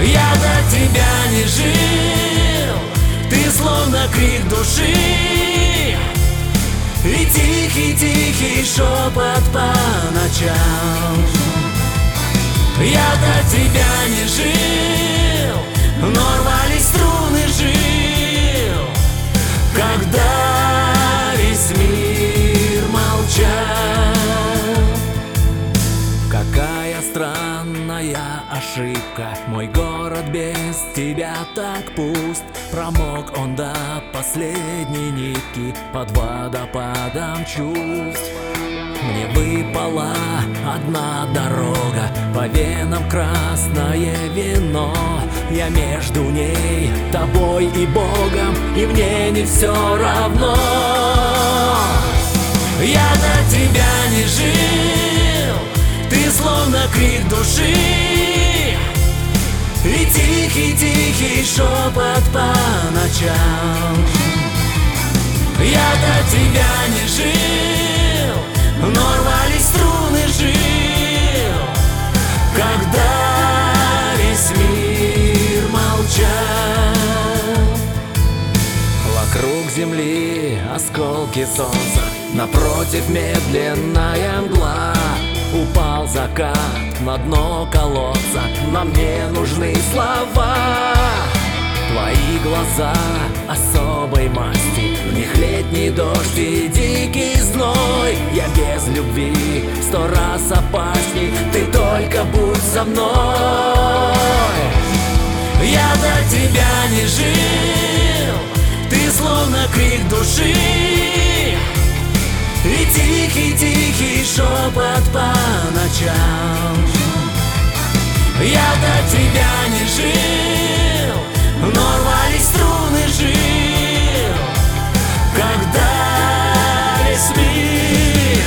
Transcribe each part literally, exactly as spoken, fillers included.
Я до тебя не жил, ты словно крик души и тихий-тихий шепот по ночам. Я до тебя не жил, но рвались струны жил, когда весь мир молчал. Какая странная ошибка, мой город без тебя так пуст. Промок он до последней нитки под водопадом чувств. Мне выпала одна дорога, по венам красное вино. Я между ней, тобой и Богом, и мне не все равно. Я до тебя не жил, ты словно крик души и тихий-тихий шепот по ночам. Я до тебя не жил, но рвались струны жил, когда весь мир молчал. Вокруг земли осколки солнца, напротив медленная мгла. Упал закат на дно колодца, но мне нужны слова. Твои глаза особой масти, в них летний дождь и дикий зной. Я без любви сто раз опасней, ты только будь со мной. Я до тебя не жил, ты словно крик души и тихий-тихий шепот по ночам. Я до тебя не жил, но рвались струны жил, когда весь мир.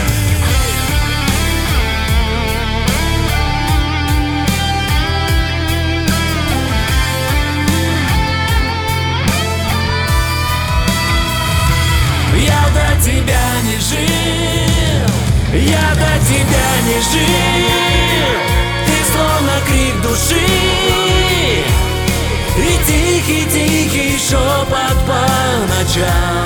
Я до тебя не жил, я до тебя не жил, ты словно крик души и тихий-тихий шепот по ночам.